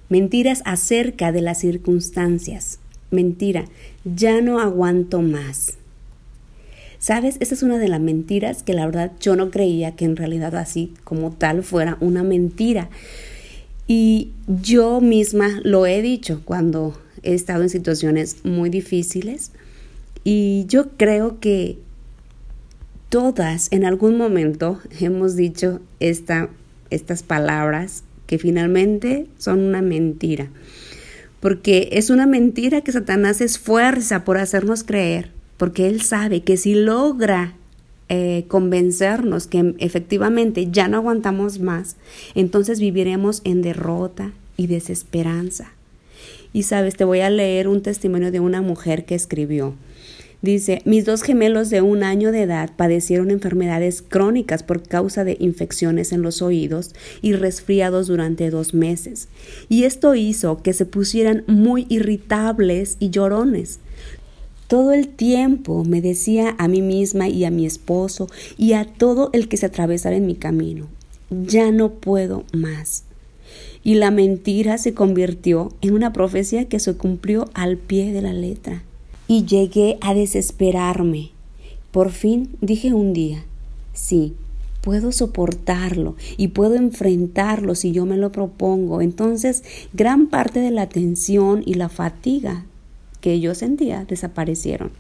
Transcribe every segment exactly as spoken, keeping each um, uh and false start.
Mentiras acerca de las circunstancias. Mentira, ya no aguanto más. ¿Sabes? Esa es una de las mentiras que la verdad yo no creía que en realidad así como tal fuera una mentira. Y yo misma lo he dicho cuando he estado en situaciones muy difíciles. Y yo creo que todas en algún momento hemos dicho esta, estas palabras que finalmente son una mentira. Porque es una mentira que Satanás se esfuerza por hacernos creer, porque él sabe que si logra eh, convencernos que efectivamente ya no aguantamos más, entonces viviremos en derrota y desesperanza. Y sabes, te voy a leer un testimonio de una mujer que escribió. Dice, mis dos gemelos de un año de edad padecieron enfermedades crónicas por causa de infecciones en los oídos y resfriados durante dos meses. Y esto hizo que se pusieran muy irritables y llorones. Todo el tiempo me decía a mí misma y a mi esposo y a todo el que se atravesara en mi camino, ya no puedo más. Y la mentira se convirtió en una profecía que se cumplió al pie de la letra. Y llegué a desesperarme. Por fin dije un día, sí, puedo soportarlo y puedo enfrentarlo si yo me lo propongo. Entonces, gran parte de la tensión y la fatiga que yo sentía desaparecieron.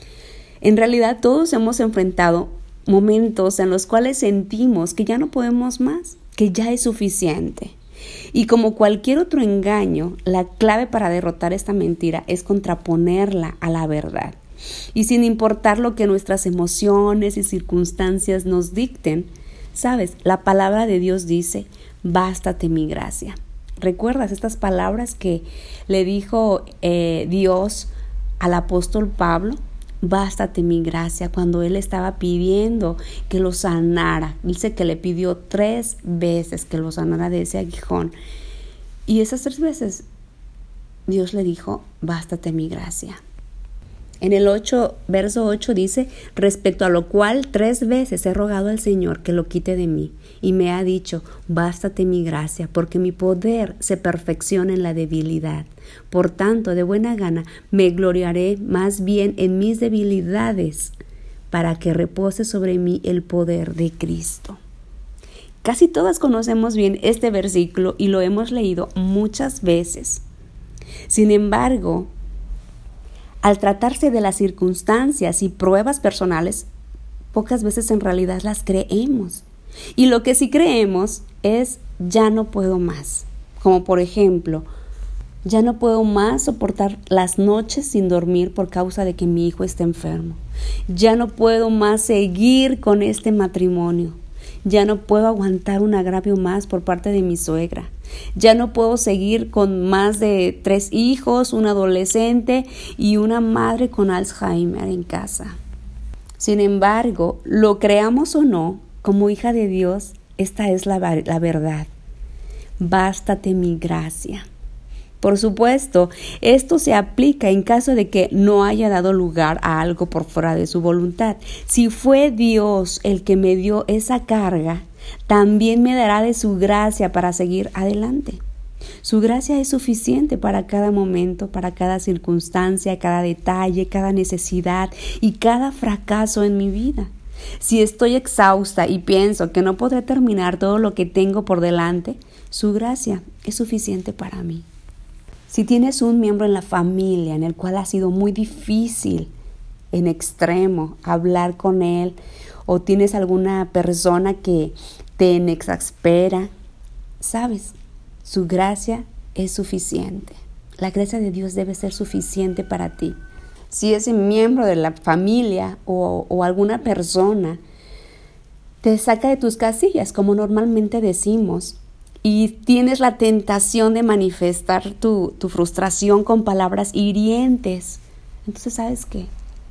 En realidad, todos hemos enfrentado momentos en los cuales sentimos que ya no podemos más, que ya es suficiente. Y como cualquier otro engaño, la clave para derrotar esta mentira es contraponerla a la verdad. Y sin importar lo que nuestras emociones y circunstancias nos dicten, sabes, la palabra de Dios dice, bástate mi gracia. ¿Recuerdas estas palabras que le dijo eh, Dios al apóstol Pablo? Bástate mi gracia, cuando él estaba pidiendo que lo sanara. Dice que le pidió tres veces que lo sanara de ese aguijón. Y esas tres veces Dios le dijo, bástate mi gracia. En el ocho, verso ocho dice, respecto a lo cual tres veces he rogado al Señor que lo quite de mí. Y me ha dicho, bástate mi gracia, porque mi poder se perfecciona en la debilidad. Por tanto, de buena gana me gloriaré más bien en mis debilidades, para que repose sobre mí el poder de Cristo. Casi todas conocemos bien este versículo y lo hemos leído muchas veces. Sin embargo, al tratarse de las circunstancias y pruebas personales, pocas veces en realidad las creemos. Y lo que sí creemos es, ya no puedo más. Como por ejemplo, ya no puedo más soportar las noches sin dormir por causa de que mi hijo está enfermo. Ya no puedo más seguir con este matrimonio. Ya no puedo aguantar un agravio más por parte de mi suegra. Ya no puedo seguir con más de tres hijos, un adolescente y una madre con Alzheimer en casa. Sin embargo, lo creamos o no, como hija de Dios, esta es la, la verdad. Bástate mi gracia. Por supuesto, esto se aplica en caso de que no haya dado lugar a algo por fuera de su voluntad. Si fue Dios el que me dio esa carga, también me dará de su gracia para seguir adelante. Su gracia es suficiente para cada momento, para cada circunstancia, cada detalle, cada necesidad y cada fracaso en mi vida. Si estoy exhausta y pienso que no podré terminar todo lo que tengo por delante, su gracia es suficiente para mí. Si tienes un miembro en la familia en el cual ha sido muy difícil, en extremo, hablar con él, o tienes alguna persona que te exaspera, sabes, su gracia es suficiente. La gracia de Dios debe ser suficiente para ti. Si ese miembro de la familia o, o alguna persona te saca de tus casillas, como normalmente decimos, y tienes la tentación de manifestar tu, tu frustración con palabras hirientes, entonces ¿sabes qué?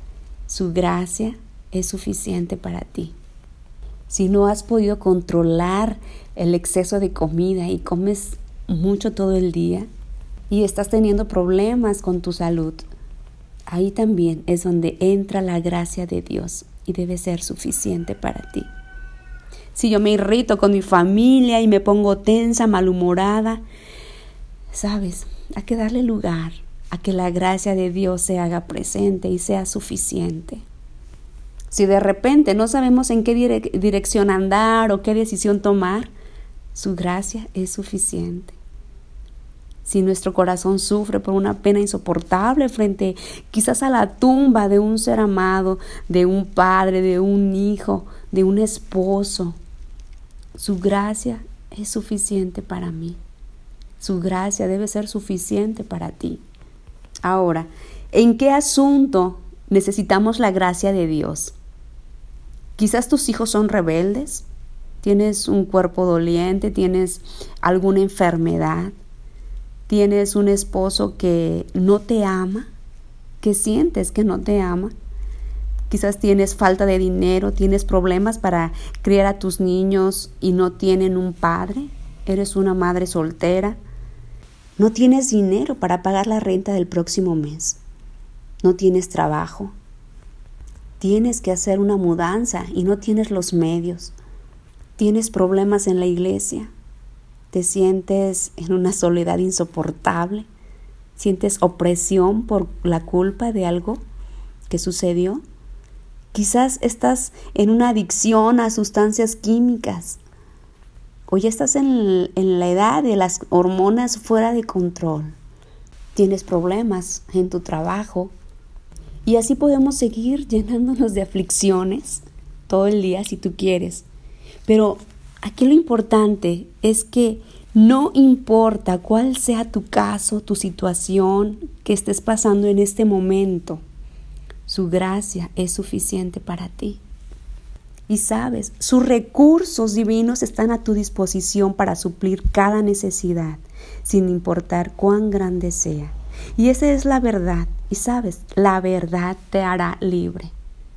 Su gracia es suficiente para ti. Si no has podido controlar el exceso de comida y comes mucho todo el día y estás teniendo problemas con tu salud, ahí también es donde entra la gracia de Dios y debe ser suficiente para ti. Si yo me irrito con mi familia y me pongo tensa, malhumorada, Sabes, hay que darle lugar a que la gracia de Dios se haga presente y sea suficiente. Si de repente no sabemos en qué dire- dirección andar o qué decisión tomar, su gracia es suficiente. Si nuestro corazón sufre por una pena insoportable frente quizás a la tumba de un ser amado, de un padre, de un hijo, de un esposo, su gracia es suficiente para mí. Su gracia debe ser suficiente para ti. Ahora, ¿en qué asunto necesitamos la gracia de Dios? Quizás tus hijos son rebeldes, tienes un cuerpo doliente, tienes alguna enfermedad, tienes un esposo que no te ama, que sientes que no te ama. Quizás tienes falta de dinero, tienes problemas para criar a tus niños y no tienen un padre, eres una madre soltera. No tienes dinero para pagar la renta del próximo mes. No tienes trabajo. Tienes que hacer una mudanza y no tienes los medios. Tienes problemas en la iglesia. Te sientes en una soledad insoportable. Sientes opresión por la culpa de algo que sucedió. Quizás estás en una adicción a sustancias químicas. O ya estás en, en la edad de las hormonas fuera de control. Tienes problemas en tu trabajo. Y así podemos seguir llenándonos de aflicciones todo el día si tú quieres. Pero aquí lo importante es que no importa cuál sea tu caso, tu situación que estés pasando en este momento, su gracia es suficiente para ti. Y sabes, sus recursos divinos están a tu disposición para suplir cada necesidad, sin importar cuán grande sea. Y esa es la verdad. Y sabes, la verdad te hará libre.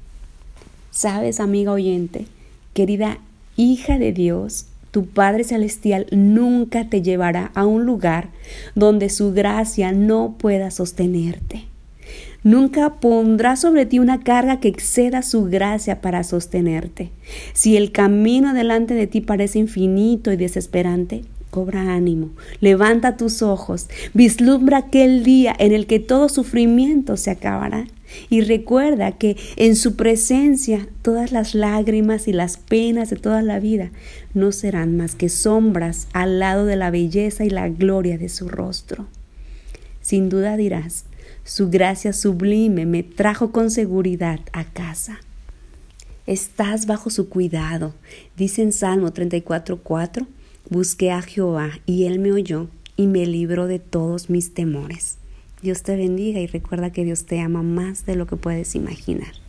Sabes, amiga oyente, querida hija de Dios, tu Padre Celestial nunca te llevará a un lugar donde su gracia no pueda sostenerte. Nunca pondrá sobre ti una carga que exceda su gracia para sostenerte. Si el camino delante de ti parece infinito y desesperante, cobra ánimo, levanta tus ojos, vislumbra aquel día en el que todo sufrimiento se acabará y recuerda que en su presencia todas las lágrimas y las penas de toda la vida no serán más que sombras al lado de la belleza y la gloria de su rostro. Sin duda dirás, su gracia sublime me trajo con seguridad a casa. Estás bajo su cuidado. Dice en Salmo treinta y cuatro cuatro, busqué a Jehová y Él me oyó y me libró de todos mis temores. Dios te bendiga y recuerda que Dios te ama más de lo que puedes imaginar.